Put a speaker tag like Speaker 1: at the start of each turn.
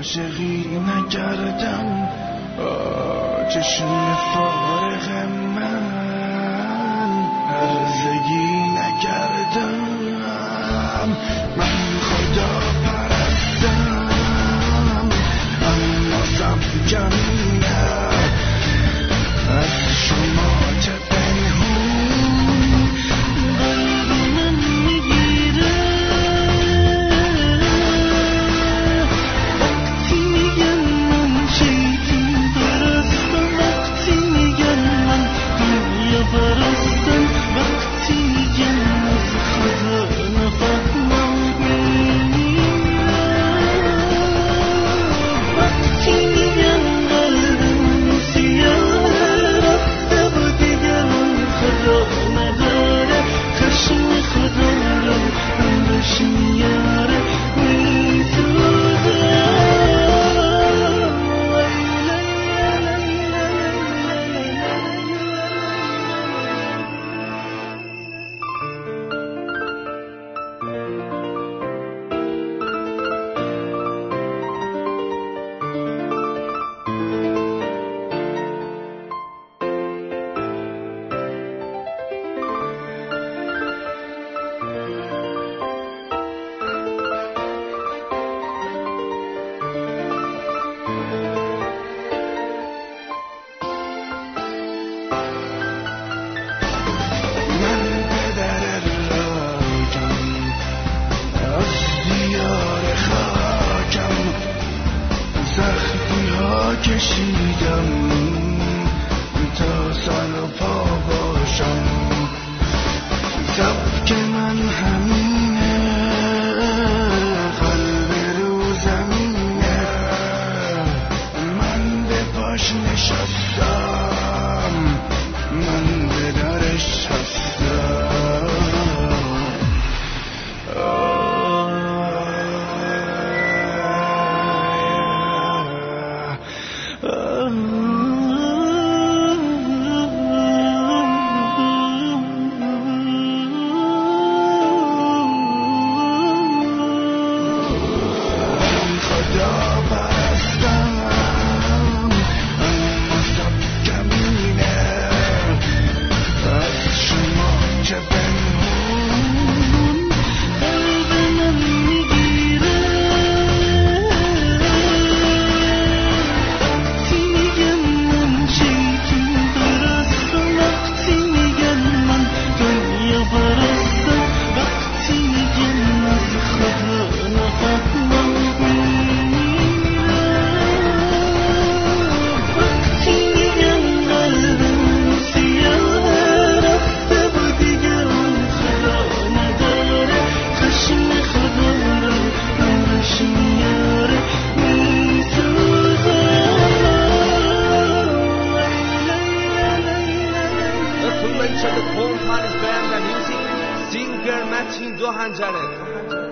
Speaker 1: عاشقی نکردم چشم فارغ من هرزگی نکردم من خدا پرستم اما صف کمینه از شما چه پنهون قلبم میگیره وقتی میگن من شیطون پرستم وقتی میگن من دنیا پرستم وقتی میگن از خدا نفهمم وقتی میگن قلبم سیاه رفته و دیگر خدا نداره خشم خدا رو همش میاره میسوزه کشیدم تا سر و پا باشم سبک من همینه قلب رو زمینه من به پاش نشستم من به درش هستم
Speaker 2: The Corn Palace Band and using singer Martin 2 هنجره